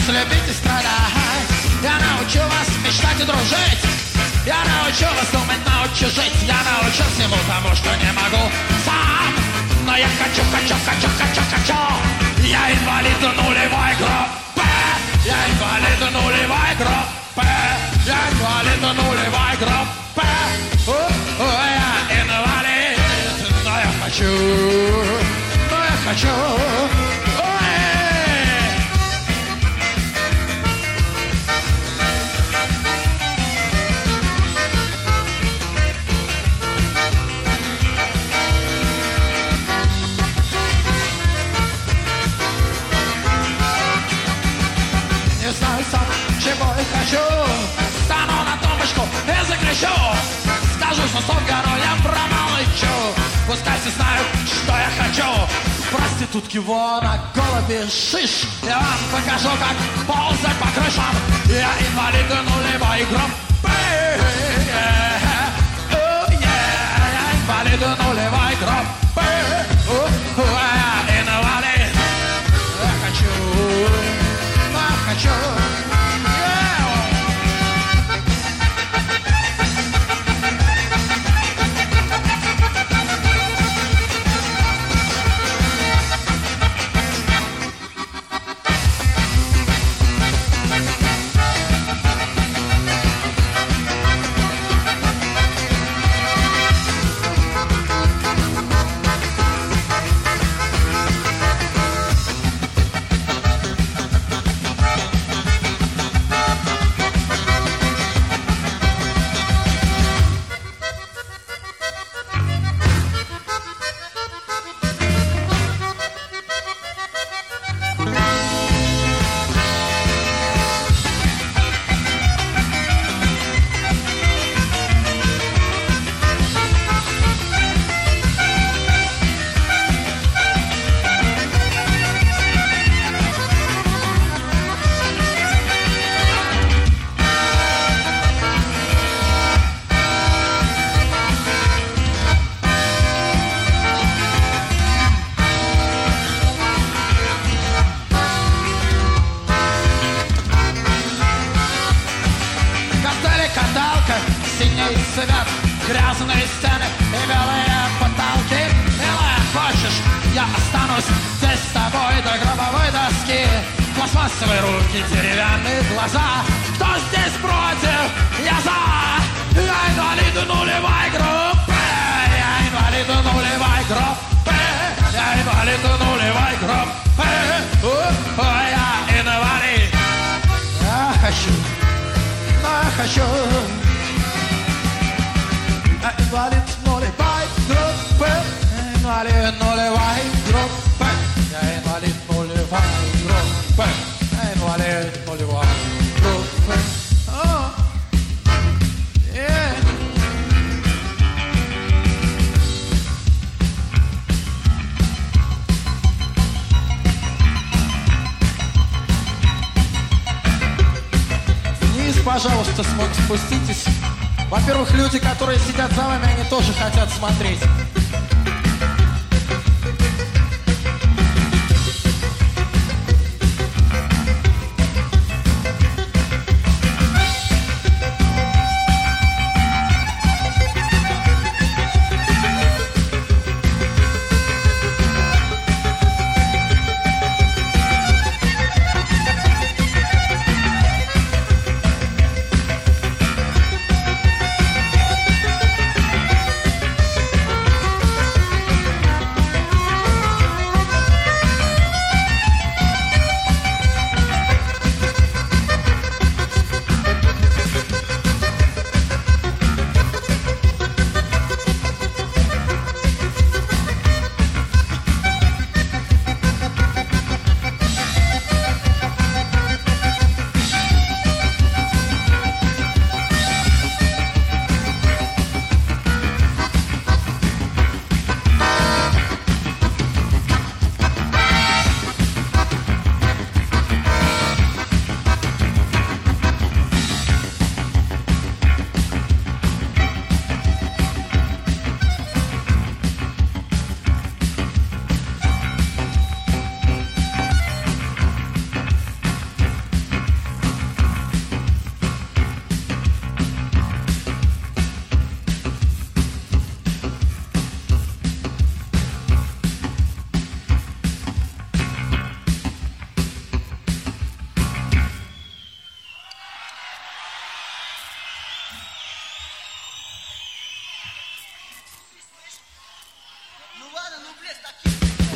вас любить и страдать. Я научу вас мечтать и дружить. Я научу вас думать, научу жить. Я научу всему тому, что не могу сам. Но я хочу. Я инвалид нулевой группы. Я инвалид нулевой группы. Я инвалид нулевой группы. Я инвалид. Но я хочу. Не знаю сам, чего я хочу. Стану на тумбочку и закричу. Скажу, что сон горой, я промолчу. Пускай все знают, что я хочу. Проститутки вон, а голуби шиш. Я вам покажу, как ползать по крышам. Я инвалид нулевой группы. Я инвалид нулевой группы. Я инвалид. Я хочу. Синий цвет, грязные стены и белые потолки. Милая, хочешь, я останусь здесь с тобой до гробовой доски. Пластмассовые руки, деревянные глаза. Кто здесь против? Я за. Я инвалид нулевой группы. Я инвалид нулевой группы. Я инвалид нулевой группы. Я инвалид. Я хочу. Инвалид нулевой группы. Инвалид нулевой группы. Я инвалид нулевой группы. Я инвалид нулевой группы. Вниз, пожалуйста, спуститесь. Во-первых, люди, которые сидят за вами, они тоже хотят смотреть. ну, блядь, такие...